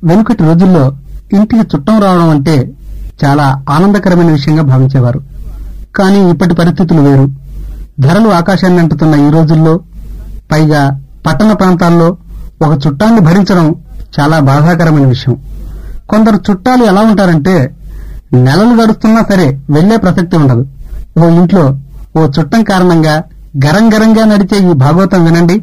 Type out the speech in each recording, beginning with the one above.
వెనుకటి రోజుల్లో ఇంటికి చుట్టం రావడం అంటే చాలా ఆనందకరమైన విషయంగా భావించేవారు. కానీ ఇప్పటి పరిస్థితులు వేరు. ధరలు ఆకాశాన్ని అంటుతున్న ఈ రోజుల్లో పైగా పట్టణ ప్రాంతాల్లో ఒక చుట్టాన్ని భరించడం చాలా బాధాకరమైన విషయం. కొందరు చుట్టాలు ఎలా ఉంటారంటే నెలలు గడుస్తున్నా సరే వెళ్లే ప్రసక్తి ఉండదు. ఓ ఇంట్లో ఓ చుట్టం కారణంగా గరంగరంగా నడిచే ఈ భాగవతం వినండి.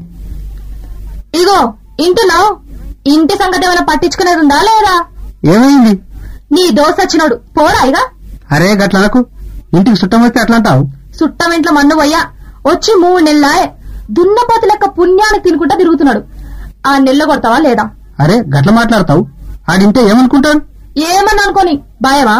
ఇగో ఇంటున్నావు, ఇంటి సంగతి ఏమైనా పట్టించుకునేది ఉందా లేదా? ఏమైంది? నీ దోశ వచ్చినాడు పోరా ఇక. అరే గట్లనకు, ఇంటికి చుట్టం వస్తే అట్లా అంటావు? చుట్టం ఇంట్లో మన్ను పోయ్యా వచ్చి 3 నెలలాయే. దున్నపోతు లెక్క పుణ్యాన్ని తినుకుంటా తిరుగుతున్నాడు. ఆ నెల్ల కొడతావా లేదా? అరే గట్ల మాట్లాడతావు, ఆడింటే ఏమనుకుంటాడు? ఏమని అనుకోని భయమా?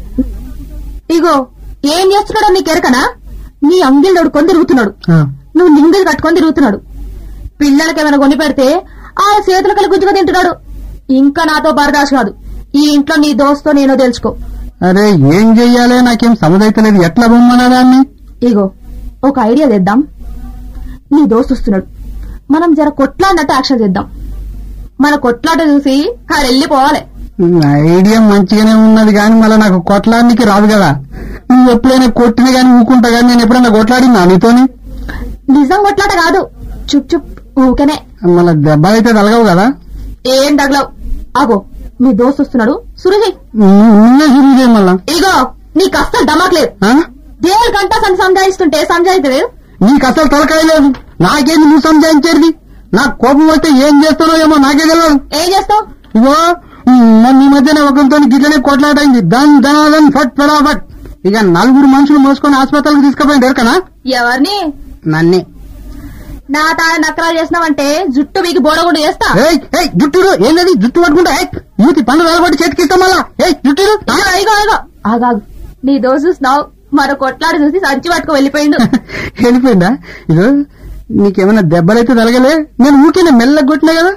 ఇగో ఏం చేస్తున్నాడో నీకెరకనా? నీ అంగిల్ నడుకొని తిరుగుతున్నాడు, నువ్వు నింగిల్ కట్టుకొని తిరుగుతున్నాడు. పిల్లలకి ఏమైనా కొని పెడితే ఆ చేతులు కలిగి గుజ్జుగా తింటున్నాడు. ఇంకా నాతో బరదాష్ కాదు. ఈ ఇంట్లో నీ దోస్తో నేనో తెలుసుకో. అరే ఏం చెయ్యాలే, నాకేం సమజైతలేదు. ఎట్లా బొమ్మనా దాన్ని? ఇగో ఒక ఐడియా చేద్దాం. నీ దోస్తు వస్తున్నాడు, మనం జర కొట్లాడినట్టు యాక్షన్ చేద్దాం. మన కొట్లాట చూసి వెళ్ళిపోవాలి. ఐడియా మంచిగానే ఉన్నది కానీ మళ్ళీ నాకు కొట్లాడడానికి రాదు కదా. నువ్వు ఎప్పుడైనా కొట్టినా గానీ ఊకుంటా గానీ నేను ఎప్పుడైనా కొట్లాడినా నీతోని? నిజం కొట్లాట కాదు, చుప్ చుప్ ఊకనే. మళ్ళీ దెబ్బ అయితే తలగవు కదా? ఏం తగలవు. అగో నీ దోస్తు వస్తున్నాడు, సురుజీ. సురుజీ మళ్ళా ఇగో నీకు అస్సలు దమాకలేదు. దేవుడి గంట సంజాయిస్తుంటే సంజాయితలేదు. నీకు అసలు తలకాయ లేదు. నాకేంది నువ్వు సంజాయించేది? నాకు కోపం వస్తే ఏం చేస్తానో ఏమో నాకే తెలియదు. ఏం చేస్తావు? ఇగో ఈ మధ్యన ఒకరితో గిట్లనే కొట్లాటైంది. దన్ ఫట్ ఫటాఫట్. ఇక 4 మనుషులు మోసుకొని ఆసుపత్రికి తీసుకుపోయింది. ఎరకనా? ఎవరిని? నన్నే. నా తాను నక్కరాలు చేసినావంటే జుట్టు మీకు బోడగుండు చేస్తా. జుట్టుడు ఏంటది? జుట్టు పట్టుకుంటా మూతి పండు వెళ్ళబట్టి చేతికిస్తాం మళ్ళా. జుట్టుడు ఆగాగు. నీ దోస్తు చూసినావు, మరో కొట్లాడి చూసి సంచి పట్టుకు వెళ్ళిపోయిండు. వెళ్ళిపోయిందా? ఇదో నీకేమైనా దెబ్బలైతే తలగలే? నేను ఊరికే మెల్లగా కొట్టినా కదా.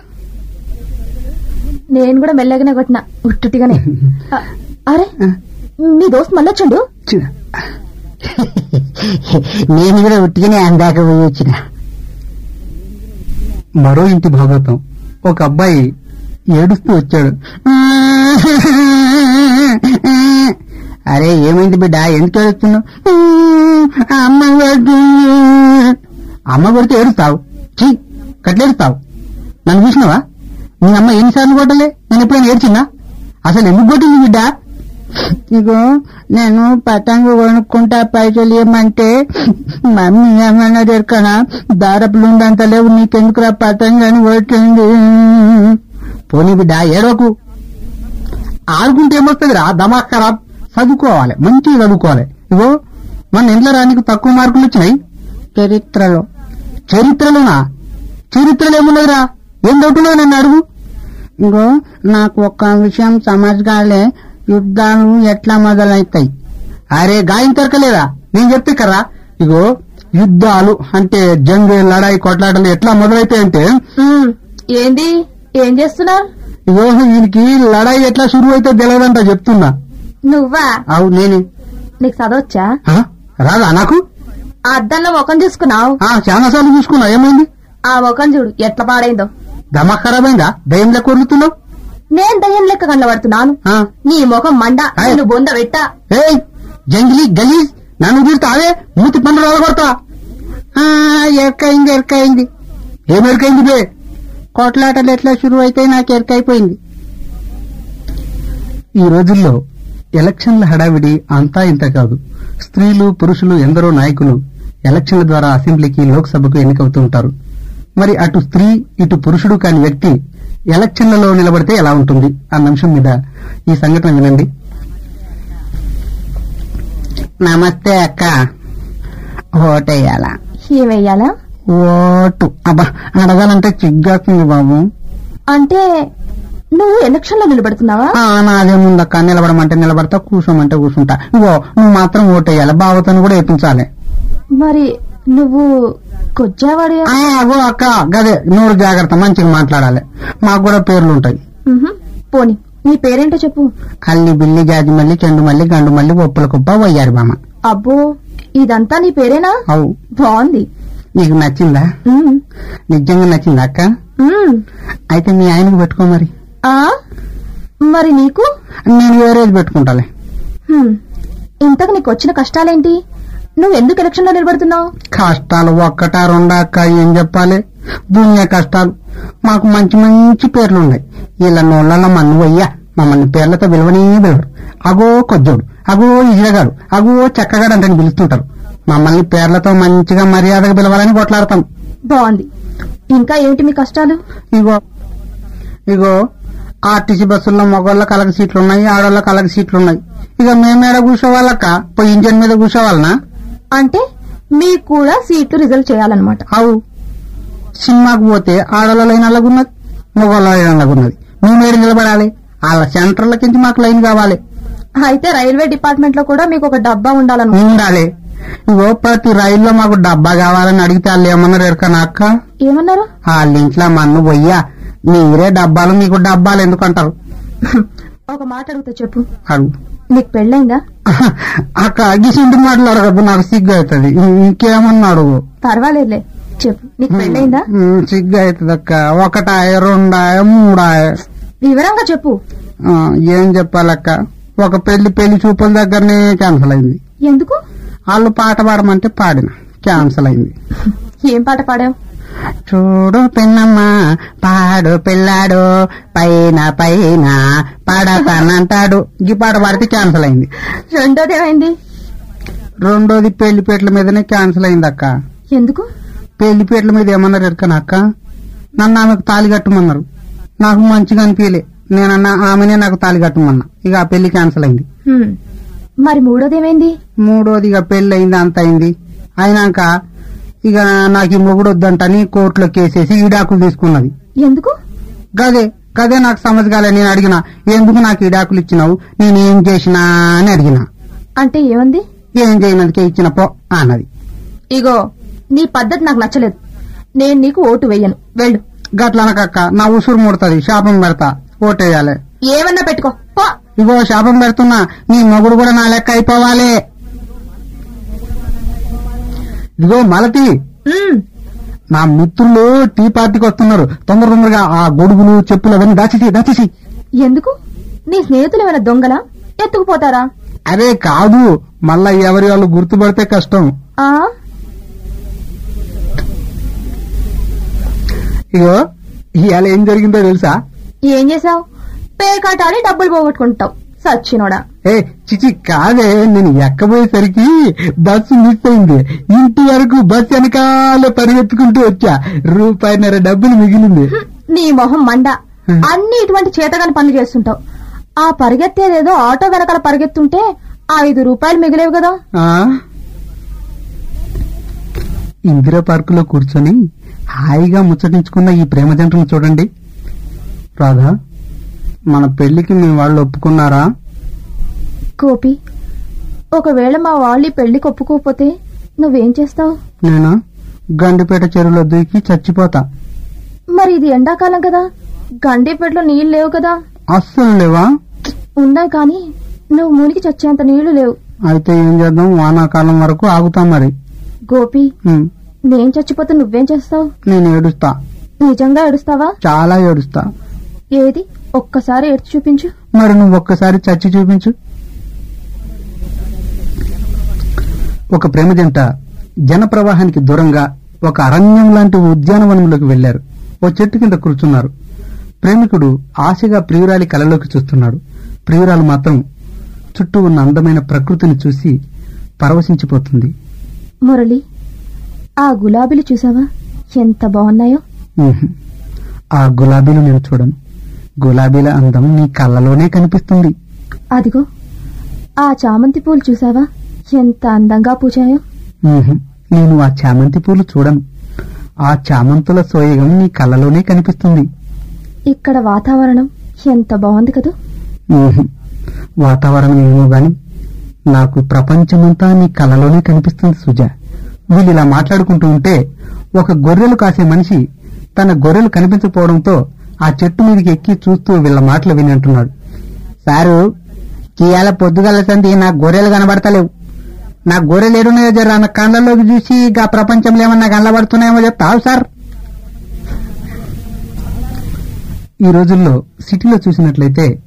నేను కూడా మెల్లగానే కొట్టినా, ఉట్టుటిగానే. అరే నీ దోస్తు మళ్ళీ వచ్చిండు. నేను కూడా ఉట్టిగానే అందాక పోయి వచ్చిన. మరో ఇంటి భాగవతం. ఒక అబ్బాయి ఏడుస్తూ వచ్చాడు. అరే ఏమైంది బిడ్డ, ఎందుకు ఏడుస్తున్నావు? అమ్మ కొడితే ఏడుస్తావు? కట్లేడుస్తావు? నన్ను చూసినావా? నీ అమ్మ ఎన్నిసార్లు కొట్టలే? నేను ఎప్పుడైనా ఏడ్చిన్నా? అసలు ఎందుకు కొట్టింది బిడ్డ? ఇగో నేను పతంగు కొనుక్కుంటా, పైసలు ఏమంటే మమ్మీ ఏమన్నా దొరకనా, దారపులు ఉందంత లేవు, నీకెందుకురా పతంగు అని కొట్టింది. పోనీ బిడ్డ ఏడవకు. ఆడుకుంటే ఏమొస్తుంది రా, దమాక్ ఖరాబ్. చదువుకోవాలి, మంచిగా చదువుకోవాలి. ఇగో మన ఇంట్లో రానికి తక్కువ మార్కులు వచ్చినాయి చరిత్రలో. చరిత్రలోనా? చరిత్రలో ఏమున్నదిరా? ఏం చదువుతున్నావు నన్ను అడుగు. ఇంకో నాకు ఒక్క విషయం సమజ్గాలే, యుద్ధాలు ఎట్లా మొదలవుతాయి? అరే గాయం తరకలేదా? నేను చెప్తే కరా. ఇగో యుద్ధాలు అంటే జంగు, లడాయి, కొట్లాటలు ఎట్లా మొదలైతాయంటే. ఏంది ఏం చేస్తున్నారు? ఇగో వీనికి లడాయి ఎట్లా షురు అయితే తెలియదంట చెప్తున్నా. నువ్వా? అవు నేనే. నీకు చదవచ్చా? రాదా నాకు? ఆ అద్దంలో ముఖం చూసుకున్నావు? చాలా సార్లు చూసుకున్నా. ఏమైంది? ఆ ముఖం చూడు ఎట్లా పాడైందో. దమా ఖరాబ్ అయిందా? దయ్యం లెక్క కొరుకుతున్నావు? నేను దయ్యం లెక్క కనబడుతున్నాను? నీ ముఖం మండ, నేను బొంద పెట్టా. జంగిలీ గలీజ్, నన్ను తీరుతావే, మూతి పండ్లు రాలగొడతా. ఎరకైంది ఎరకైంది. ఏం ఎరకైంది బే? కొట్లాటలు ఎట్లా షురు అయితే నాకు ఎరకైపోయింది. ఈ రోజుల్లో ఎలక్షన్ల హడావిడి అంతా ఇంత కాదు. స్త్రీలు, పురుషులు, ఎందరో నాయకులు ఎలక్షన్ల ద్వారా అసెంబ్లీకి, లోక్సభకు ఎన్నికవుతూ ఉంటారు. మరి అటు స్త్రీ ఇటు పురుషుడు కాని వ్యక్తి ఎలక్షన్లలో నిలబడితే ఎలా ఉంటుంది అన్న అంశం మీద ఈ సంఘటన వినండి. నమస్తే అక్క, ఓటేయాలా? ఏమేయాలా? ఓటు అబ్బా అడగాలంటే చిగ్గాస్తుంది బాబు. అంటే నువ్వు ఎలక్షన్ లో నిలబడుతున్నావా? నాదేముందక్క, నిలబడమంటే నిలబడతా, కూర్చోమంటే కూర్చుంటా. ఇగో నువ్వు మాత్రం ఓటేయాలి, బావతను కూడా వేయించాలి. మరి నువ్వు కొచ్చావాడు? అక్క గదే, నోరు జాగ్రత్త, మంచిగా మాట్లాడాలి. మాకు కూడా పేర్లుంటాయి. పోనీ నీ పేరేంటో చెప్పు. అల్లి, బిల్లి, జాజి మల్లి, చెండు మల్లి, గండు మల్లి, ఒప్పుల కుప్ప, వయ్యారి బామ. అబ్బో ఇదంతా నీ పేరేనా? అవు. బాగుంది. నీకు నచ్చిందా? నిజంగా నచ్చిందా అక్క? అయితే మీ ఆయనకు పెట్టుకో మరి. మరి నీకు? నేను వేరేది పెట్టుకుంటాలే. ఇంతకు నీకు వచ్చిన కష్టాలేంటి? నువ్వెందుకు ఎలక్షన్ లో నిలబడుతున్నావు? కష్టాలు ఒక్కటా రెండా అక్క, ఏం చెప్పాలి? దునియా కష్టాలు. మాకు మంచి మంచి పేర్లున్నాయి. ఇలా నోళ్ళ మన్ను అయ్యా మమ్మల్ని పేర్లతో విలువనే పిలవరు. అగో కొజ్జోడు, అగో ఇజగాడు, అగో చెక్కగాడు అంటే పిలుస్తుంటారు. మమ్మల్ని పేర్లతో మంచిగా మర్యాదగా పిలవాలని కొట్లాడతాం. బాగుంది. ఇంకా ఏంటి మీ కష్టాలు? ఇగో ఆర్టీసీ బస్సుల్లో మగవాళ్ళకి అలాగ సీట్లున్నాయి, ఆడవాళ్ళకి అలాగ సీట్లున్నాయి. ఇక మేమేడ కూర్చోవాలక్క? పోయి ఇంజన్ మీద కూర్చోవాలనా? అంటే మీకు కూడా సీట్లు రిజర్వ్ చేయాలన్నమాట. అవు సినిమాకు పోతే ఆడవాళ్ళ లైన్ అలాగున్నది, మగవాళ్ళ లైన్ అలాగున్నది. మేమేడు నిలబడాలి? వాళ్ళ సెంటర్లకించి మాకు లైన్ కావాలి. అయితే రైల్వే డిపార్ట్మెంట్ లో కూడా మీకు ఒక డబ్బా ఉండాలి. ఇగో ప్రతి రైల్లో మాకు డబ్బా కావాలని అడిగితే వాళ్ళు ఏమన్నారు ఎరకనా అక్క? ఏమన్నారు? వాళ్ళ ఇంట్లో మన్ను పోయ్యా మీరే డబ్బాలు, మీకు డబ్బాలు ఎందుకంటారు? ఒక మాట అడుగుతా, చెప్పు. అడుగు. నీకు పెళ్ళైందా? అక్క అగ్గిసింటి మాట్లాడదు, నాకు సిగ్గు అవుతుంది. ఇంకేమన్నా అడుగు. పర్వాలేదులే, చెప్పు. నీకు పెళ్ళైందా? సిగ్గు అవుతుంది అక్క. ఒకటా, రెండా, మూడా? వివరంగా చెప్పు. ఏం చెప్పాలక్క? ఒక పెళ్లి చూపుల దగ్గరనే క్యాన్సల్ అయింది. ఎందుకు? వాళ్ళు పాట పాడమంటే పాడిన, క్యాన్సల్ అయింది. ఏం పాట పాడావు? చూడు పిన్నమ్మ పాడు పిల్లాడు పైన పైన పాడతానంటాడు. ఈ పాట పాడితే క్యాన్సల్ అయింది. రెండోది ఏమైంది? రెండోది పెళ్లిపేటల మీదనే క్యాన్సల్ అయింది అక్క. ఎందుకు? పెళ్లిపేటల మీద ఏమన్నారు ఎరకనా అక్క? నన్ను ఆమెకు తాళి కట్టమన్నారు. నాకు మంచిగా అనిపించలే. నేనన్నా ఆమెనే నాకు తాళి కట్టమన్నా. ఇక ఆ పెళ్లి క్యాన్సల్ అయింది. మరి మూడోది ఏమైంది? మూడోది ఇక పెళ్లి అయింది, అంత అయింది. అయినాక ఇక నాకు ఈ మొగుడు వద్దంటని కోర్టులో కేసేసి ఈడాకులు తీసుకున్నది. ఎందుకు? గదే నాకు సమజ్ కాలే. నేను అడిగినా, ఎందుకు నాకు ఈడాకులు ఇచ్చినావు, నేనేం చేసినా అని అడిగినా. అంటే ఏమంది? ఏం చేయనందుకే ఇచ్చిన పో అన్నది. ఇగో నీ పద్ధతి నాకు నచ్చలేదు. నేను నీకు ఓటు వెయ్యను, వెళ్ళు. గట్లనకక్క, నా ఉసురు ముడుతుంది. శాపం పెడతా, ఓటేయాలి. ఏమన్నా పెట్టుకో పో. ఇగో శాపం పెడుతున్నా, నీ మొగుడు కూడా నా లెక్క అయిపోవాలి. ఇదిగో మలతి, నా మిత్రులు టీ పార్టీకి వస్తున్నారు. తొందరగా ఆ గొడుగులు చెప్పులు అవన్నీ దాచేసి. ఎందుకు? నీ స్నేహితులు ఏమైనా దొంగలా? ఎత్తుకుపోతారా? అరే కాదు, మళ్ళా ఎవరి వాళ్ళు గుర్తుపడితే కష్టం. ఇగో ఇవాళ ఏం జరిగిందో తెలుసా? ఏం చేసావు? పేకాటాడి డబ్బులు పోగొట్టుకుంటావు సచ్చినోడా. చిచి కాదే, నేను ఎక్కబోయేసరికి బస్సు మిస్ అయింది. ఇంటి వరకు బస్సు వెనకాల పరిగెత్తుకుంటూ వచ్చా. ₹1.5 డబ్బులు మిగిలింది. నీ మొహం మండ. అన్ని ఇటువంటి చేతగాని పనులు చేస్తుంటావు. ఆ పరిగెత్తేదేదో ఆటో వెనకాల పరిగెత్తుంటే ₹5 మిగిలేవు కదా. ఇందిరా పార్కులో కూర్చొని హాయిగా ముచ్చటించుకున్న ఈ ప్రేమ జంటను చూడండి. రాధా, మన పెళ్లికి మీ వాళ్ళు ఒప్పుకున్నారా? గోపి, ఒకవేళ మా వాళ్ళు పెళ్లికి ఒప్పుకోకపోతే నువ్వేం చేస్తావు? నేను గండిపేట చెరువులో దూకి చచ్చిపోతా. మరి ఇది ఎండాకాలం కదా, గండిపేటలో నీళ్లు లేవు కదా. అస్సలు లేవా? ఉన్నాయి, కానీ నువ్వు మునిగి చచ్చేంత నీళ్లు లేవు. అయితే ఏం చేద్దాం, వానాకాలం వరకు ఆగుతాం. మరి గోపి, నేను చచ్చిపోతే నువ్వేం చేస్తావు? నేను ఏడుస్తా. నిజంగా ఏడుస్తావా? చాలా ఏడుస్తా. ఏది, ఒక్కసారి ఏడ్చి చూపించు. మరి నువ్వు ఒక్కసారి చచ్చి చూపించు. ఒక ప్రేమ జంట జనప్రవాహానికి దూరంగా ఒక అరణ్యం లాంటి ఉద్యానవనంలోకి వెళ్లారు. ఓ చెట్టు కింద కూర్చున్నారు. ప్రేమికుడు ఆశగా ప్రియురాలి కలలోకి చూస్తున్నాడు. ప్రియురాలు మాత్రం చుట్టూ ఉన్న అందమైన ప్రకృతిని చూసి పరవశించిపోతుంది. మురళి, ఆ గులాబీలు చూసావా, ఎంత బాగున్నాయో? ఆ గులాబీలు నేను చూడను. గులాబీల అందం నీ కళ్ళలోనే కనిపిస్తుంది. అదిగో ఆ చామంతి పూలు చూసావా, ఎంత అందంగా పూచాయో? నేను ఆ చామంతి పూలు చూడను. ఆ చామంతుల సోయగం నీ కళ్ళలోనే కనిపిస్తుంది. ఇక్కడ వాతావరణం ఎంత బాగుంది కదా. వాతావరణం ఏమో గాని నాకు ప్రపంచమంతా నీ కళ్ళలోనే కనిపిస్తుంది సుజా. వీళ్ళు ఇలా మాట్లాడుకుంటూ ఉంటే ఒక గొర్రెలు కాసే మనిషి తన గొర్రెలు కనిపించకపోవడంతో ఆ చెట్టు మీదకి ఎక్కి చూస్తూ వీళ్ళ మాటలు విని అంటున్నాడు. సారు, ఇవాళ పొద్దుగల సంది నాకు గొర్రెలు కనబడతలేవు. నా గొర్రెలు ఏడున్నాయో జర నా కళ్ళలోకి చూసి ఆ ప్రపంచంలో ఏమన్నా కనబడుతున్నాయేమో చెప్తావు సార్. ఈ రోజుల్లో సిటీలో చూసినట్లయితే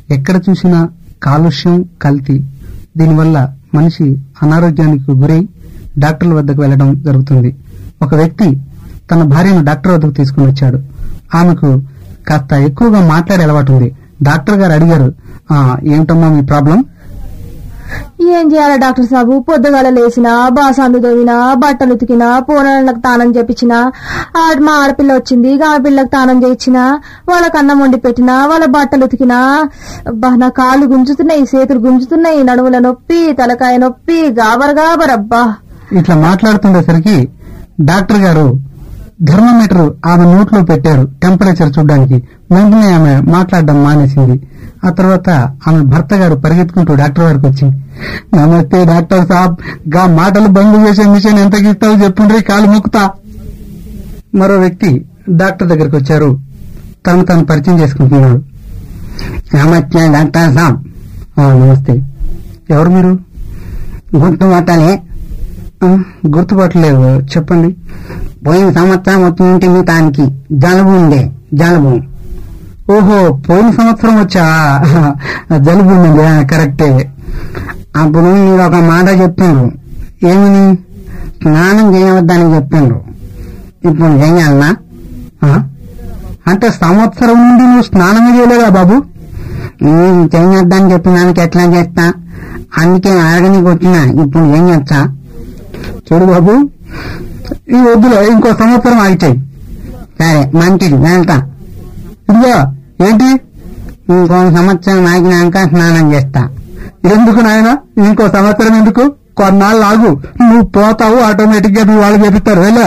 ఎక్కడ చూసినా కాలుష్యం, కల్తీ. దీనివల్ల మనిషి అనారోగ్యానికి గురై డాక్టర్ల వద్దకు వెళ్లడం జరుగుతుంది. ఒక వ్యక్తి తన భార్యను డాక్టర్ వద్దకు తీసుకుని వచ్చాడు. ఆమెకు కాస్త ఎక్కువగా మాట్లాడే అలవాటు ఉంది. డాక్టర్ గారు అడిగారు, ఏమిటమ్మా మీ ప్రాబ్లం? ఏం చేయాలి డాక్టర్ సాబు? పొద్దుగాల లేచినా, బాసాన్లు తోవినా, బట్టలు ఉతికినా, పూనలకు తానం చేపించినా, మా ఆడపిల్ల వచ్చింది, ఆడపిల్లకు తానం చేయించినా, వాళ్ళకి అన్నం వండి పెట్టినా, వాళ్ళ బట్టలు ఉతికినా, నా కాళ్ళు గుంజుతున్నాయి, చేతులు గుంజుతున్నాయి, నడుముల నొప్పి, తలకాయ నొప్పి, గాబర్ అబ్బా. ఇట్లా మాట్లాడుతుండేసరికి డాక్టర్ గారు థర్మోమీటర్ ఆమె నోట్లో పెట్టారు టెంపరేచర్ చూడడానికి. వెంటనే ఆమె మాట్లాడడం మానేసింది. ఆ తర్వాత ఆమె భర్త గారు పరిగెత్తుకుంటూ డాక్టర్ గారికి వచ్చి, నమస్తే డాక్టర్ సాబ్, గా మాటలు బంద్ చేసే మిషన్ ఎంతకి ఇస్తావు చెప్పుండ్రి, కాలు మొక్కుతా. మరో వ్యక్తి డాక్టర్ దగ్గరికి వచ్చారు. తను తాను పరిచయం చేసుకుంటున్నాడు. నమస్తే డాక్టర్ సాబ్. నమస్తే. ఎవరు మీరు? గుర్తుపట్టలే? గుర్తుపట్టలేదు, చెప్పండి. పోయిన సంవత్సరం వచ్చింటి దానికి జలుబు ఉండే. జలుబు? ఓహో, పోయిన సంవత్సరం వచ్చా జలుబు ఉండే, కరెక్టే. అప్పుడు మీరు ఒక మాట చెప్పిండ్రు. ఏమని? స్నానం చేయవద్దని చెప్పిండ్రు. ఇప్పుడు చేయాలనా? అంటే సంవత్సరం నుండి నువ్వు స్నానం చేయలేదా బాబు? చేయొద్దని చెప్పిన దానికి ఎట్లా చేస్తా? అందుకే అడగనికి వచ్చినా. ఇప్పుడు ఏం చేస్తా? చూడు బాబు, ఈ వద్దులో ఇంకో సంవత్సరం ఆగిచాయి. సరే, మంచిది, వెళ్తా. ఇదిగో ఏంటి? ఇంకో సంవత్సరం ఆగినాక స్నానం చేస్తా. ఎందుకు నాయన ఇంకో సంవత్సరం ఎందుకు? కొన్నాళ్ళు ఆగు, నువ్వు పోతావు, ఆటోమేటిక్ గా నువ్వు వాళ్ళు చెప్తారు. వెళ్ళా.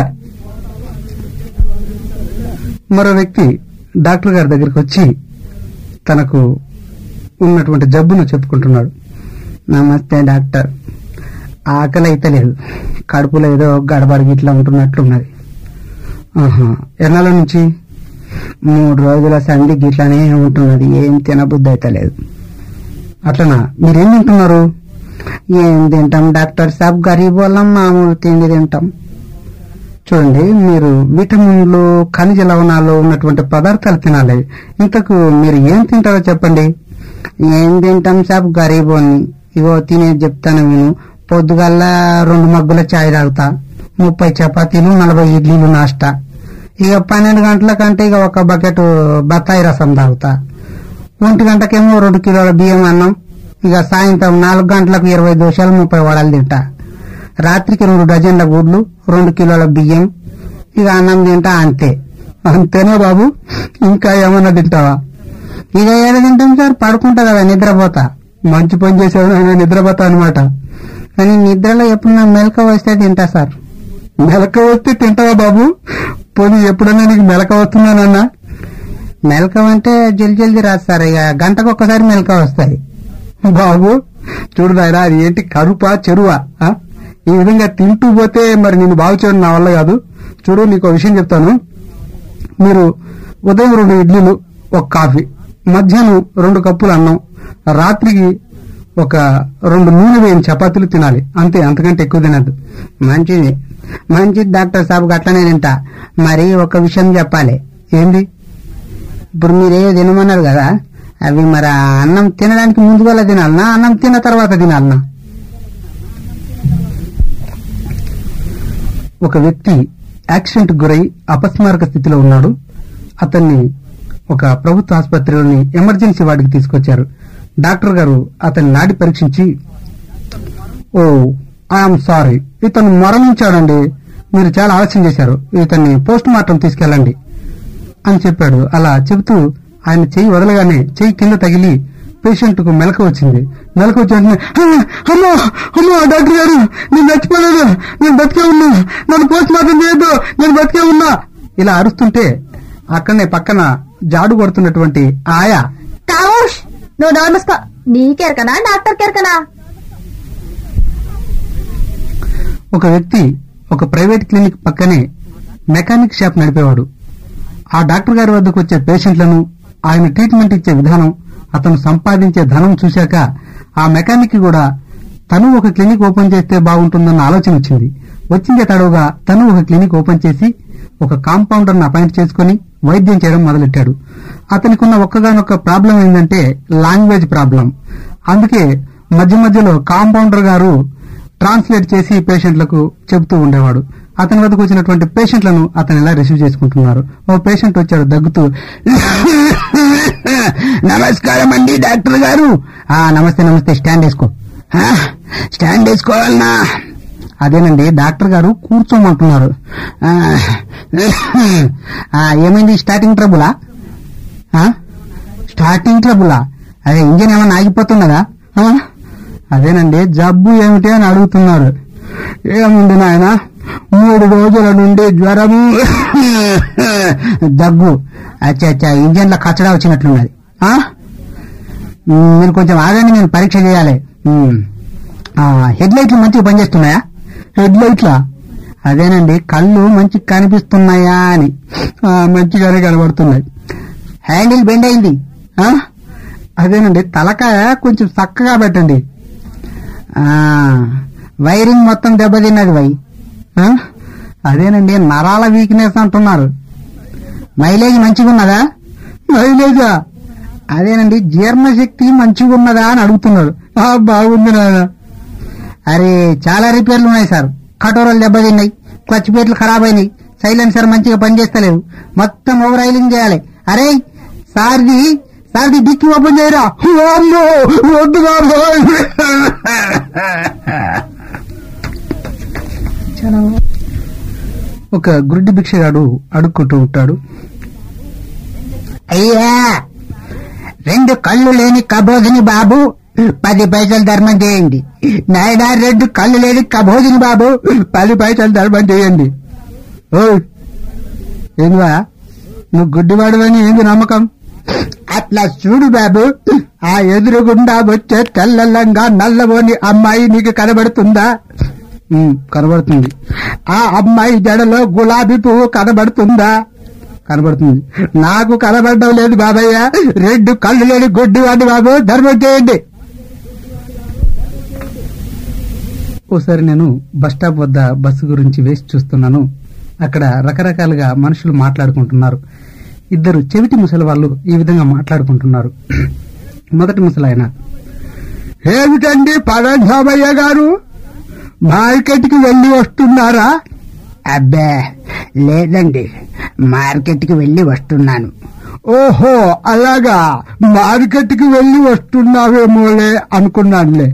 మరో వ్యక్తి డాక్టర్ గారి దగ్గరికి వచ్చి తనకు ఉన్నటువంటి జబ్బును చెప్పుకుంటున్నాడు. నమస్తే డాక్టర్, ఆకలి అయితే లేదు, కడుపులో ఏదో గడబడికి ఇట్లా ఉంటున్నట్లున్నది. ఎన్నాళ్ళ నుంచి? 3 రోజుల సంధి గిట్లనే ఉంటున్నది, ఏం తినబుద్ధి అయితే లేదు. అట్లనా? మీరేం తింటున్నారు? ఏం తింటాం డాక్టర్ సాబ్, గరీబ్ వాళ్ళం, మామూలు తిండి తింటాం. చూడండి, మీరు విటమిన్లు, ఖనిజ లవణాలు ఉన్నటువంటి పదార్థాలు తినాలి. ఇంతకు మీరు ఏం తింటారో చెప్పండి. ఏం తింటాం సాబ్, గరీబోని. ఇగో తినేది చెప్తాను నేను. పొద్దుగల్లా 2 మగ్గుల చాయ్ తాగుతా, 30 చపాతీలు, 40 ఇడ్లీలు నాస్టా. ఇక 12 గంటలకంటే ఇక 1 బకెట్ బత్తాయి రసం తాగుతా. 1 గంటకేమో 2 కిలోల బియ్యం అన్నం. ఇక సాయంత్రం 4 గంటలకు 20 దోశలు, 30 వడలు తింటా. రాత్రికి 2 డజన్ల గుడ్లు, 2 కిలోల బియ్యం, ఇక అన్నం తింటా. అంతే. అంతేనా బాబు? ఇంకా ఏమన్నా తింటావా? ఇక ఏదో తింటాం సార్, పడుకుంటా కదా, నిద్రపోతా. మంచి పని చేసేది, నిద్రపోతా అనమాట. కానీ నిద్రలో ఎప్పుడు నాకు మెలక వస్తే తింటా సార్. మెలక వస్తే తింటావా బాబు? పోనీ ఎప్పుడన్నా నీకు మెలక వస్తున్నానన్నా? మెలక అంటే జల్ది రాదు సార్, ఇక గంటకు ఒక్కసారి మెలక వస్తాయి. బాబు చూడు నాయనా, అది ఏంటి, కరుపా చెరువా? ఈ విధంగా తింటూ పోతే మరి నేను బాగు చేయడం నా వల్ల కాదు. చూడు, నీకు విషయం చెప్తాను. మీరు ఉదయం 2 ఇడ్లీలు, 1 కాఫీ, మధ్యాహ్నం 2 కప్పులు అన్నం, రాత్రికి ఒక 2 నూనె వేయని చపాతీలు తినాలి. అంతే, అంతకంటే ఎక్కువ తినద్దు. మంచిది మంచిది డాక్టర్ సాబ్, అట్లనే తింటా. మరి ఒక విషయం చెప్పాలి. ఏంది? ఇప్పుడు మీరే తినమన్నారు కదా, అవి మరి అన్నం తినడానికి ముందుగా తినాలనా, అన్నం తిన్న తర్వాత తినాలనా? ఒక వ్యక్తి యాక్సిడెంట్ గురై అపస్మారక స్థితిలో ఉన్నాడు. అతన్ని ఒక ప్రభుత్వ ఆసుపత్రిలోని ఎమర్జెన్సీ వార్డుకి తీసుకొచ్చారు. డాక్టర్ గారు అతన్ని నాడి పరీక్షించి, ఓ ఐఎమ్ సారీ, ఇతను మరణించాడండి, మీరు చాలా ఆలస్యం చేశారు, ఇతన్ని పోస్ట్ మార్టం తీసుకెళ్ళండి అని చెప్పాడు. అలా చెబుతూ ఆయన చెయ్యి వదలగానే చెయ్యి కింద తగిలి పేషెంట్ కు మెలకు వచ్చింది. మెలకు వచ్చి వెంటనే, అమ్మో అమ్మో డాక్టర్ గారు, నేను చచ్చిపోలేదు, నేను బతికే ఉన్నా, నన్ను పోస్ట్ మార్టం చేయొద్దు, నేను బతికే ఉన్నా, ఇలా అరుస్తుంటే అక్కడనే పక్కన జాడు కొడుతున్నటువంటి ఆయా, నువ్వు నమస్కా, నీకెరకనా డాక్టర్ కెరకనా? ఒక వ్యక్తి ఒక ప్రైవేట్ క్లినిక్ పక్కనే మెకానిక్ షాప్ నడిపేవాడు. ఆ డాక్టర్ గారి వద్దకు వచ్చే పేషెంట్లను, ఆయన ట్రీట్మెంట్ ఇచ్చే విధానం, అతను సంపాదించే ధనం చూశాక ఆ మెకానిక్ కూడా తను ఒక క్లినిక్ ఓపెన్ చేస్తే బాగుంటుందన్న ఆలోచన వచ్చింది. వచ్చిందే తడవుగా తను ఒక క్లినిక్ ఓపెన్ చేసి ఒక కాంపౌండర్ను అపాయింట్ చేసుకుని వైద్యం చేయడం మొదలెట్టాడు. అతనికి ఉన్న ఒక్కగానొక్క ప్రాబ్లం ఏంటంటే లాంగ్వేజ్ ప్రాబ్లం. అందుకే మధ్య మధ్యలో కాంపౌండర్ గారు ట్రాన్స్లేట్ చేసి పేషెంట్లకు చెబుతూ ఉండేవాడు. అతని వద్దకు వచ్చినటువంటి పేషెంట్లను అతను ఎలా రిసీవ్ చేసుకుంటున్నారు. ఓ పేషెంట్ వచ్చాడు దగ్గుతూ, నమస్కారం అండి డాక్టర్ గారు. నమస్తే నమస్తే, స్టాండ్ వేసుకో. స్టాండ్ వేసుకోవాలనా? అదేనండి డాక్టర్ గారు కూర్చోమంటున్నారు. ఏమైంది, స్టార్టింగ్ ట్రబులా? స్టార్టింగ్ ట్రబులా? అదే ఇంజన్ ఏమన్నా ఆగిపోతున్నదా? అదేనండి, జబ్బు ఏమిటి అని అడుగుతున్నారు. ఏముంది నాయన, 3 రోజుల నుండి జ్వరము, దగ్గు. అచ్చా, ఇంజన్లో కచ్చడా వచ్చినట్లున్నది. మీరు కొంచెం ఆగండి, నేను పరీక్ష చేయాలి. హెడ్ లైట్లు మంచిగా పనిచేస్తున్నాయా? హెడ్ లైట్లా? అదేనండి, కళ్ళు మంచిగా కనిపిస్తున్నాయా అని. మంచిగానే కనబడుతున్నాయి. హ్యాండిల్ బెండ్ అయింది. అదేనండి, తలకాయ కొంచెం చక్కగా పెట్టండి. వైరింగ్ మొత్తం దెబ్బతిన్నది. అదేనండి, నరాల వీక్నెస్ అంటున్నారు. మైలేజ్ మంచిగా ఉన్నదా? మైలేజా? అదేనండి, జీర్ణశక్తి మంచిగా ఉన్నదా అని అడుగుతున్నారు. బాగుంది నాయన. అరే, చాలా రిపేర్లు ఉన్నాయి సార్. కటోరలు దెబ్బతిన్నాయి, క్లచ్ ప్లేట్లు ఖరాబ్ అయినాయి, సైలెన్సర్ మంచిగా పనిచేస్తలేదు, మొత్తం ఓవర్ ఆయిలింగ్ చేయాలి. అరే సార్ది డిక్కి ఓపెన్ చేయరా? ఒక గుడ్డి భిక్షగాడు అడుక్కుంటూ ఉంటాడు. అయ్యా, 2 కళ్ళు లేని కబోధిని బాబు 10 పైసలు ధర్మం చేయండి. నాయనా, 2 కళ్ళు లేని కబోధిని బాబు 10 పైసలు ధర్మం చేయండి. ఓ ఏందివా, నువ్వు గుడ్డివాడువని ఏంది నమ్మకం? అట్లా చూడు బాబు, ఆ ఎదురుగుండా వచ్చే తెల్లల్లంగా నల్లబోని అమ్మాయి నీకు కనబడుతుందా? కనబడుతుంది. ఆ అమ్మాయి జడలో గులాబీ పువ్వు కనబడుతుందా? కనబడుతుంది. నాకు కనబడడం లేదు బాబయ్య. 2 కళ్ళు లేని గుడ్డివాడిని బాబు, ధర్మం చేయండి. ఓసారి నేను బస్టాప్ వద్ద బస్సు గురించి వేసి చూస్తున్నాను. అక్కడ రకరకాలుగా మనుషులు మాట్లాడుకుంటున్నారు. 2 చెవిటి ముసలి వాళ్ళు ఈ విధంగా మాట్లాడుకుంటున్నారు. మొదటి ముసలాయన, ఏమిటండి పరంధామయ్య గారు, మార్కెట్కి వెళ్లి వస్తున్నారా? అబ్బే లేదండి, మార్కెట్కి వెళ్లి వస్తున్నాను. ఓహో అలాగా, మార్కెట్కి వెళ్లి వస్తున్నావేమోలే అనుకున్నానులే.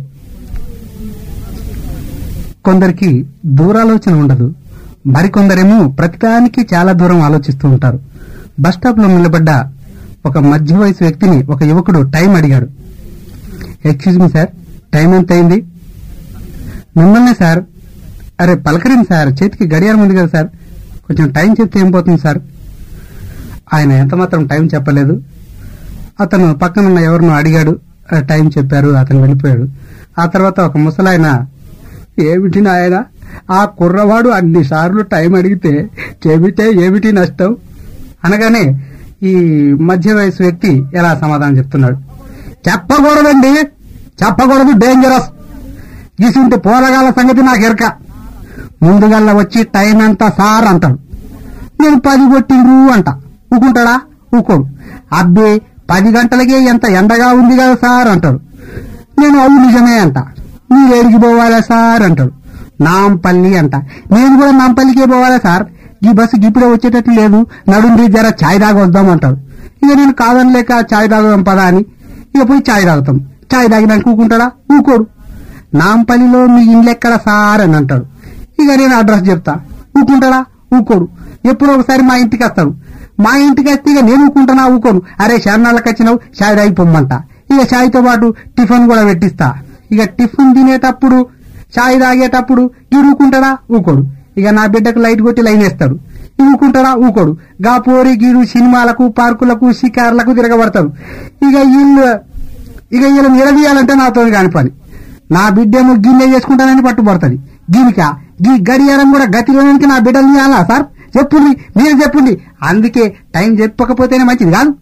కొందరికి దూరాలోచన ఉండదు, మరికొందరేమో ప్రతిదానికి చాలా దూరం ఆలోచిస్తూ ఉంటారు. బస్టాప్ లో నిలబడ్డ ఒక మధ్య వయసు వ్యక్తిని ఒక యువకుడు టైం అడిగాడు. ఎక్స్క్యూజ్ మీ సార్, టైం ఎంత అయింది? మిమ్మల్నే సార్. అరే పలకరింది సార్, చేతికి గడియారం ఉంది కదా సార్, కొంచెం టైం చెప్తే ఏం పోతుంది సార్. ఆయన ఎంత మాత్రం టైం చెప్పలేదు. అతను పక్కనున్న ఎవరినో అడిగాడు, టైం చెప్పారు, అతను వెళ్ళిపోయాడు. ఆ తర్వాత ఒక ముసలాయన, ఏమిటి నాయన, ఆ కుర్రవాడు అన్నిసార్లు టైం అడిగితే చెబితే ఏమిటి నష్టం అనగానే ఈ మధ్య వయసు వ్యక్తి ఎలా సమాధానం చెప్తున్నాడు. చెప్పకూడదండి, చెప్పకూడదు, డేంజరస్. గీసుంటే పోరగాల సంగతి నాకు ఎరక. ముందుగల్లా వచ్చి టైం ఎంత సార్ అంటాడు. నేను 10 కొట్టిండ్రు అంట. ఊకుంటాడా? ఊకోడు. అబ్బే 10 గంటలకే ఎంత ఎండగా ఉంది కదా సార్ అంటాడు. నేను అవు నిజమే అంట. మీరు ఏడికి పోవాలా సార్ అంటాడు. నాంపల్లి అంట. నేను కూడా నాంపల్లికే పోవాలా సార్, ఈ బస్సుకి ఇప్పుడే వచ్చేటట్టు లేదు, నడుండి జర ఛాయ్ దాకా వద్దామంటాడు. ఇక నేను కాదనిలేక ఛాయ్ తాగుదాం పదా అని ఇక పోయి ఛాయ్ తాగుతాం. ఛాయ్ తాగినాక ఊకుంటాడా? ఊకోడు. నాంపల్లిలో మీ ఇండ్లెక్కడ సార్ అని అంటాడు. ఇక నేను అడ్రస్ చెప్తా. ఊకుంటాడా? ఊకోడు. ఎప్పుడో ఒకసారి మా ఇంటికి వస్తాడు. మా ఇంటికి వస్తే ఇక నేను ఊకుంటానా? ఊకోను. అరే శరణాలకు వచ్చినావు, ఛాయ్ తాగిపోమ్మంట. ఇక ఛాయ్తో పాటు టిఫిన్ కూడా పెట్టిస్తా. ఇక టిఫిన్ తినేటప్పుడు ఛాయ్ తాగేటప్పుడు ఈ ఊకుంటాడా? ఊకోడు. ఇక నా బిడ్డకు లైట్ కొట్టి లైన్ వేస్తాడు. ఊకుంటాడా? ఊకోడు. గా పోరి గీరు సినిమాలకు, పార్కులకు, షికార్లకు తిరగబడతాడు. ఇక వీళ్ళని నిలదీయాలంటే నాతో కాని పని. నా బిడ్డేమో గిన్నె చేసుకుంటానని పట్టుబడుతుంది. దీనికా గీ గడియారం కూడా గతిలోనికి నా బిడ్డలు తీయాలా సార్? చెప్పుండి, మీరు చెప్పుండి. అందుకే టైం చెప్పకపోతేనే మంచిది కాదు.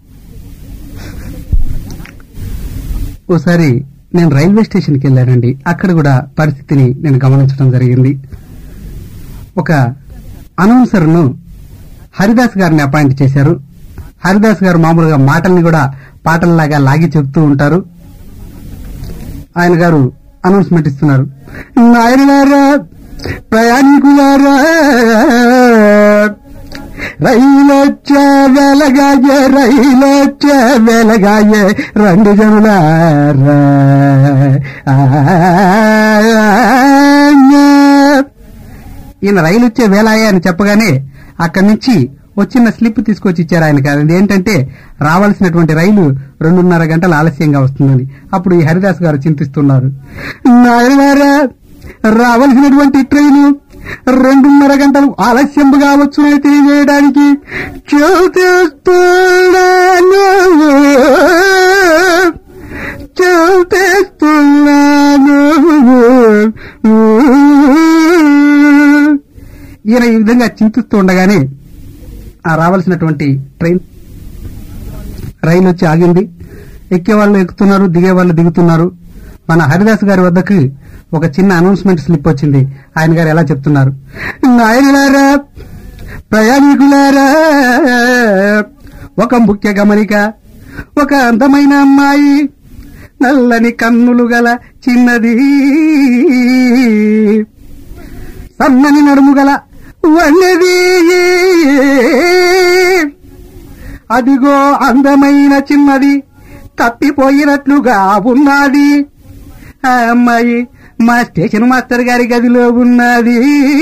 ఓసారి నేను రైల్వే స్టేషన్కి వెళ్ళానండి. అక్కడ కూడా పరిస్థితిని నేను గమనించడం జరిగింది. ఒక అనౌన్సర్ను హరిదాస్ గారిని అపాయింట్ చేశారు. హరిదాస్ గారు మామూలుగా మాటల్ని కూడా పాటల్లాగా లాగి చెప్తూ ఉంటారు. ఆయన గారు అనౌన్స్మెంట్ ఇస్తున్నారు. నాయనలారా, ప్రయాణికులారా, రైలొచ్చే వెలగాయే, రైలొచ్చే వెలగాయే, రెండు జనులారా. ఈయన రైలు వచ్చే వేలాయే అని చెప్పగానే అక్కడి నుంచి చిన్న స్లిప్ తీసుకొచ్చి ఇచ్చారు ఆయనకి. అది ఏంటంటే రావాల్సినటువంటి రైలు 2:30 గంటలు ఆలస్యంగా వస్తుందని. అప్పుడు ఈ హరిదాస్ గారు చింతిస్తున్నారు. నాయనారా, రావాల్సినటువంటి ట్రైను 2:30 గంటలు ఆలస్యంగా వచ్చునని తెలియజేయడానికి చూస్తున్నాను. ఈయన ఈ విధంగా చింతిస్తూ ఉండగానే ఆ రావాల్సినటువంటి రైలు వచ్చి ఆగింది. ఎక్కేవాళ్ళు ఎక్కుతున్నారు, దిగేవాళ్ళు దిగుతున్నారు. మన హరిదాస్ గారి వద్దకు ఒక చిన్న అనౌన్స్మెంట్ స్లిప్ వచ్చింది. ఆయన గారు ఎలా చెప్తున్నారు. నాయనలారా, ప్రయాణికులారా, ఒక ముఖ్య గమనిక. ఒక అందమైన అమ్మాయి, నల్లని కన్నులు గల చిన్నది, సన్నని నడుము గల వన్నది, అదిగో అందమైన చిన్నది తప్పిపోయినట్లుగా ఉన్నది. ఆ అమ్మాయి మా స్టేషన్ మాస్టర్ గారి గదిలో ఉన్నది.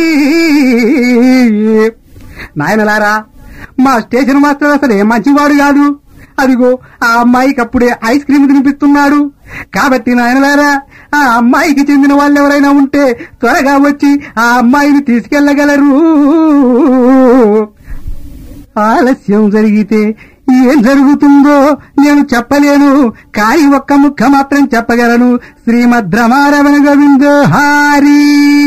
నాయనలారా, మా స్టేషన్ మాస్టర్ అసలే మంచివాడు కాదు. అదిగో ఆ అమ్మాయికి అప్పుడే ఐస్ క్రీమ్ తినిపిస్తున్నాడు. కాబట్టి నాయనలారా, ఆ అమ్మాయికి చెందిన వాళ్ళు ఎవరైనా ఉంటే త్వరగా వచ్చి ఆ అమ్మాయిని తీసుకెళ్లగలరు. ఆలస్యం జరిగితే ఏం జరుగుతుందో నేను చెప్పలేను, కానీ ఒక్క ముక్క మాత్రం చెప్పగలను. శ్రీమద్ రమారమణ గోవిందో హారి.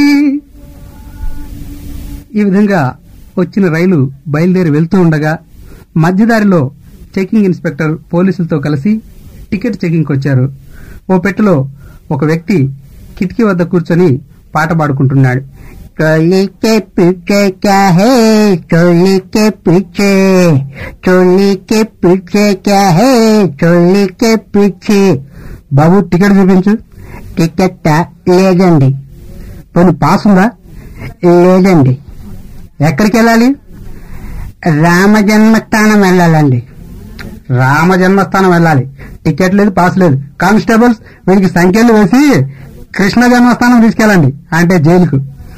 ఈ విధంగా వచ్చిన రైలు బయలుదేరి వెళ్తూ ఉండగా మధ్యదారిలో చెకింగ్ ఇన్స్పెక్టర్ పోలీసులతో కలిసి టికెట్ చెకింగ్కి వచ్చారు. ఓ పెట్టెలో ఒక వ్యక్తి కిటికీ వద్ద కూర్చొని పాట పాడుకుంటున్నాడు. चोली के पीछे क्या है, चोली के पीछे, चोली के पीछे क्या है, चोली के पीछे. బాబు టికెట్ చూపించు. టికెట్ లేదండి. పోనీ పాస్ ఉందా? లేదండి. ఎక్కడికి వెళ్ళాలి? రామజన్మస్థానం వెళ్ళాలండి. రామజన్మస్థానం వెళ్ళాలి, టికెట్ లేదు, పాస్ లేదు. కానిస్టేబుల్స్ వీడికి సంఖ్యలు వేసి కృష్ణ జన్మస్థానం తీసుకెళ్ళండి, అంటే జైలుకు.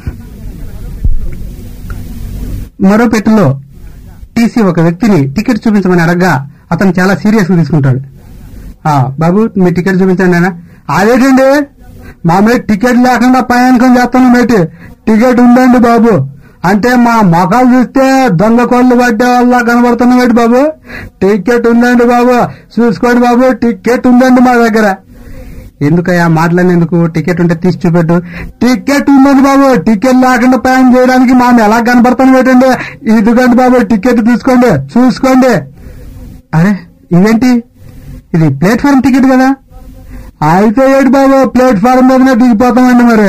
మరో పెట్టెలో టీసీ ఒక వ్యక్తిని టికెట్ చూపించమని అడగగా అతను చాలా సీరియస్ గా తీసుకుంటాడు. బాబు మీ టికెట్ చూపించండి ఆయన. అదేంటండి, మా మీద టికెట్ లేకుండా ప్రయాణికం చేస్తాను మేటి. టికెట్ ఉందండి బాబు అంటే మా మొఖాలు చూస్తే దొంగ కోళ్ళు పట్టే వాళ్ళ కనబడుతున్నామేటి బాబు. టికెట్ ఉందండి బాబు, చూసుకోండి బాబు, టికెట్ ఉందండి మా దగ్గర. ఎందుకయ్యా మాట్లాడినందుకు? టికెట్ ఉంటే తీసి చూపెట్టు. టికెట్ ఉందండి బాబు, టికెట్ లేకుండా ప్రయాణం చేయడానికి మా ఎలా కనబడతాను ఏంటండి. ఇదిగోండి బాబు, టికెట్ తీసుకోండి, చూసుకోండి. అరే ఇదేంటి, ఇది ప్లాట్ఫారం టికెట్ కదా. అయితే ఏంటి బాబు, ప్లాట్ఫారం మీదనే దిగిపోతామండి. మరి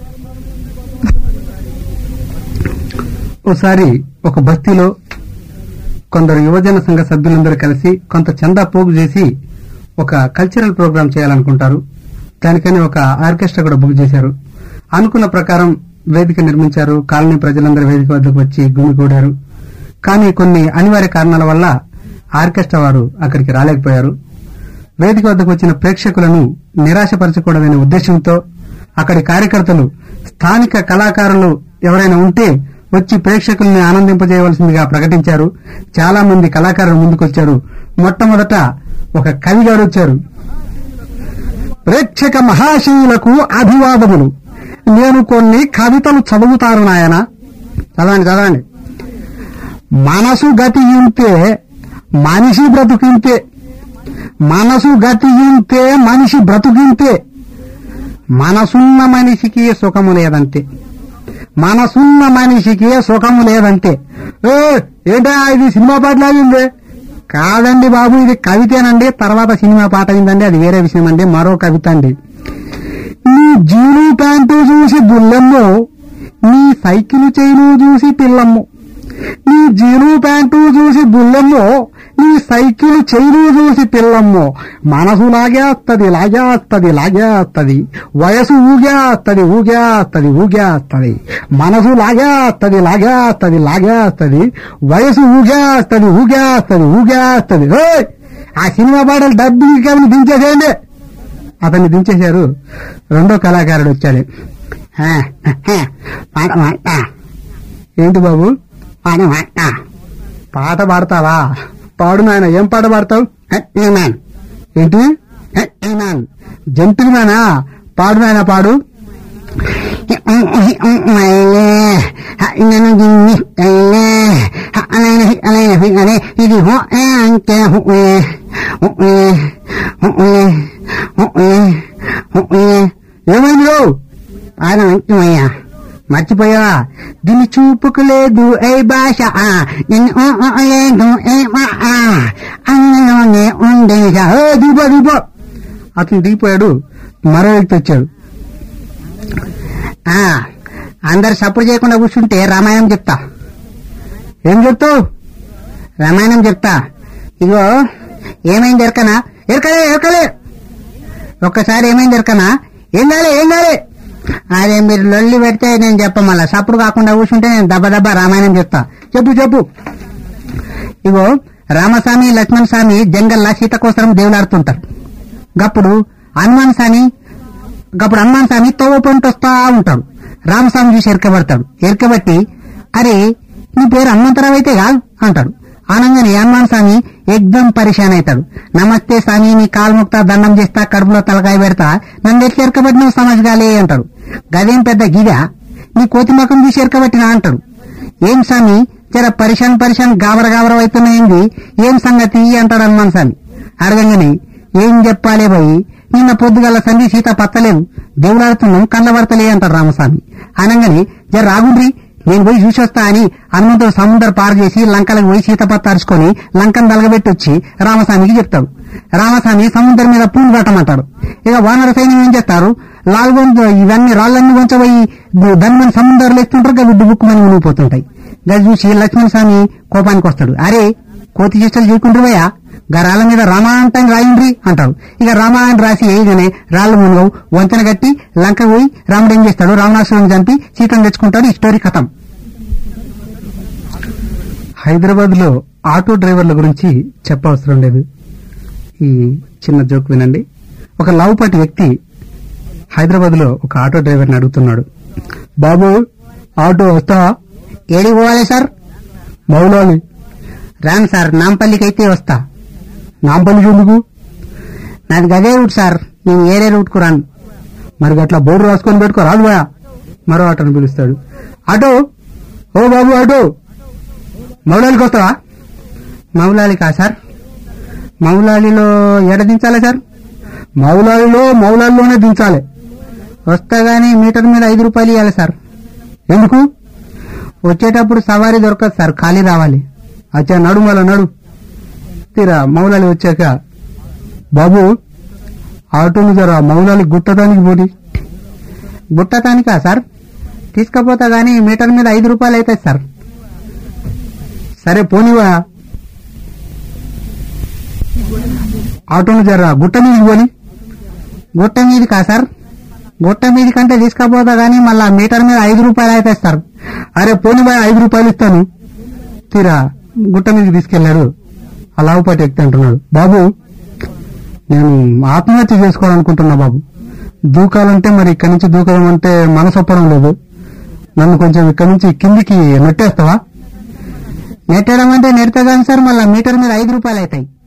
ఓసారి ఒక బస్తీలో కొందరు యువజన సంఘ సభ్యులందరూ కలిసి కొంత చందా పోగు చేసి ఒక కల్చరల్ ప్రోగ్రాం చేయాలనుకుంటారు. దానికని ఒక ఆర్కెస్ట్రా కూడా బుక్ చేశారు. అనుకున్న ప్రకారం వేదిక నిర్మించారు. కాలనీ ప్రజలందరూ వేదిక వద్దకు వచ్చి గుమిగూడారు. కానీ కొన్ని అనివార్య కారణాల వల్ల ఆర్కెస్ట్రా వారు అక్కడికి రాలేకపోయారు. వేదిక వద్దకు వచ్చిన ప్రేక్షకులను నిరాశపరచకూడదనే ఉద్దేశంతో అక్కడి కార్యకర్తలు స్థానిక కళాకారులు ఎవరైనా ఉంటే వచ్చి ప్రేక్షకుల్ని ఆనందింపజేయవలసిందిగా ప్రకటించారు. చాలా మంది కళాకారులు ముందుకొచ్చారు. మొట్టమొదట ఒక కవిగారు వచ్చారు. ప్రేక్షక మహాశయులకు అభివాదములు. నేను కొన్ని కవితలు చదువుతాను నాయన. చదవండి. మనసు గతి ఇంతే, మనిషి బ్రతుకింతే. మనసు గతి ఇంతే, మనిషి బ్రతుకింతే. మనసున్న మనిషికి సుఖము లేదంతే. మనసున్న మనిషికి సుఖము లేదంటే. ఏంటా ఇది సినిమా పాట లాగింది? కాదండి బాబు, ఇది కవితేనండి. తర్వాత సినిమా పాట అయిందండి, అది వేరే విషయం అండి. మరో కవిత అండి. నీ జీను ప్యాంటు చూసి బుల్లెమ్మో, నీ సైకిల్ చైను చూసి పిల్లమ్ము, నీ జీను ప్యాంటు చూసి బుల్లమ్మో, నీ సైకిల్ చైను చూసి పిల్లమ్మో, మనసు లాగేస్తది, వయసు ఊగేస్తది, మనసు లాగేస్తది, వయసు ఊగేస్తది. ఓయ్, ఆ సినిమా పాటలు డబ్బింగ్ కవిని దించేసేయండి. అతన్ని దించేశారు. రెండో కళాకారుడు వచ్చాడు. ఏంటి బాబు, పాట పాడతావా? పాడు నాయన. ఏం పాట పాడతావు? ఏంటి జంతులు నానా? పాడు నాయన, పాడు. ఇది ఏమైంది? ఆయన మంచిమయ్యా, మర్చిపోయావా? దీని చూపుకు లేదు ఏ భాష, లేదు అందులోనే ఉండేగా. దిగిపో. అతను దిగిపోయాడు. మరో వ్యక్తి వచ్చాడు. అందరు సపోర్ట్ చేయకుండా కూర్చుంటే రామాయణం చెప్తా. ఏం చెప్తావు? రామాయణం చెప్తా. ఇగో ఏమైంది ఎరకనా? ఎరకలే. ఒక్కసారి ఏమైంది ఎరకనా? ఏం కాలే. అదే మీరు లొల్లి పెడితే నేను చెప్పమల్లా. సప్పుడు కాకుండా కూర్చుంటే నేను దబ్బ రామాయణం చెప్తా. చెప్పు. ఇగో రామస్వామి లక్ష్మణ స్వామి జంగల్లా సీత కోసరం దేవులాడుతుంటారు. గప్పుడు హనుమాన్ స్వామి తోవ పొంటి వస్తా ఉంటాడు. రామస్వామి చూసి ఎరకబట్టి అరే నీ పేరు హనుమంతరావు అయితే కాదు అంటాడు. అనగానే హనుమాన్ స్వామి ఎగ్దమ్ పరిశాన్ అవుతాడు. నమస్తే స్వామి, నీ కాలు ముక్తా, దండం చేస్తా, కడుపులో తలకాయ పెడతా, నన్ను ఎట్లా ఎరకబట్టినావు సమజ్గాలే అంటాడు. గదేం పెద్ద గిదా, నీ కోతి ముఖం చూసి ఎరకబట్టినా అంటాడు. ఏం స్వామి జర పరిశాన్ గాబర అవుతున్నాయింది, ఏం సంగతి అంటాడు హనుమాన్ స్వామి. అడగంగానే ఏం చెప్పాలే పోయి, నిన్న పొద్దుగల సంధి సీత పత్తలేదు, దేవులాడుతున్నాం కళ్ళ పడతలే అంటాడు రామస్వామి. అనగానే జర రాగుండ్రి, నేను పోయి చూసొస్తా అని హనుమంతుడు సముద్రం పారు చేసి లంకలకు పోయి సీత పత్త అరుచుకొని లంకను దలగబెట్టి వచ్చి రామస్వామికి చెప్తాడు. రామస్వామి సముద్రం మీద పూలు కట్టమంటాడు. ఇక వానర సైన్యం ఏం చేస్తారు? ఇవన్నీ రాళ్ళన్నీ కొంచెపోయి ధన్మని సముద్రంలో ఎత్తుంటారు. గుడ్డు బుక్కుమని మునిగిపోతుంటాయి. గది చూసి లక్ష్మణ స్వామి కోపానికి వస్తాడు. అరే కోతి చేష్టలు చేయకుండ్రువయ్యా, రాళ్ల మీద రామాయణం రాయిండ్రి అంటాడు. ఇక రామాయణం రాసి వేయగానే రాళ్లు మునగవు. వంతెన కట్టి లంక పోయి రాముడు ఏం చేస్తాడు? రావణాసురుని చంపి సీతను తెచ్చుకుంటాడు. ఈ స్టోరీ కథం. హైదరాబాద్ లో ఆటో డ్రైవర్ల గురించి చెప్పవసరం లేదు. ఈ చిన్న జోక్ వినండి. ఒక లావుపాటి వ్యక్తి హైదరాబాద్ లో ఒక ఆటో డ్రైవర్ని అడుగుతున్నాడు. బాబు, ఆటో వస్తావా? ఏడికి పోవాలి సార్? మౌలాలి. రాను సార్, నాంపల్లికి అయితే వస్తా. నాంపల్లికి ఎందుకు? నాది గదే రూట్ సార్, నేను ఏరే రూట్ కు రాను. మరి అట్లా బోర్డు రాసుకొని పెట్టుకో రాదు పోయా. మరో ఆటోని పిలుస్తాడు. ఆటో, ఓ బాబు ఆటో, మౌలాలికి వస్తావా? మౌలాలికా సార్? మౌలాలిలో ఎడ దించాలి సార్? మౌలాలిలోనే దించాలి. వస్తా గానీ మీటర్ మీద 5 రూపాయలు ఇవ్వాలి సార్. ఎందుకు? వచ్చేటప్పుడు సవారీ దొరకదు సార్, ఖాళీ రావాలి. అచ్చా, నడు మళ్ళా నడు. తీరా మౌలాలి వచ్చాక, బాబు ఆటోని జరా మౌలాలి గుట్టటానికి పోటీ. గుట్టటానికా సార్? తీసుకపోతా గానీ మీటర్ మీద 5 రూపాయలు అవుతాయి సార్. సరే పోనివా. ఆటోని జరా గుట్ట మీదకి పోని. గుట్ట మీది కా సార్? గుట్ట మీది కంటే తీసుకపోతా గానీ మళ్ళా మీటర్ మీద 5 రూపాయలు అవుతాయి సార్. అరే పోనివా, 5 రూపాయలు ఇస్తాను. తీరా గుట్ట మీదకి తీసుకెళ్లారు. ఆ లావుపాటి వ్యక్తి అంటున్నాడు, బాబు నేను ఆత్మహత్య చేసుకోవాలనుకుంటున్నా బాబు. దూకాలంటే మరి ఇక్కడి నుంచి దూకడం అంటే మనసు ఒప్పడం లేదు. నన్ను కొంచెం ఇక్కడి నుంచి కిందికి నెట్టేస్తావా? నెట్టడం అంటే నెడతా కానీ సార్, మళ్ళా మీటర్ మీద 5 రూపాయలు అవుతాయి.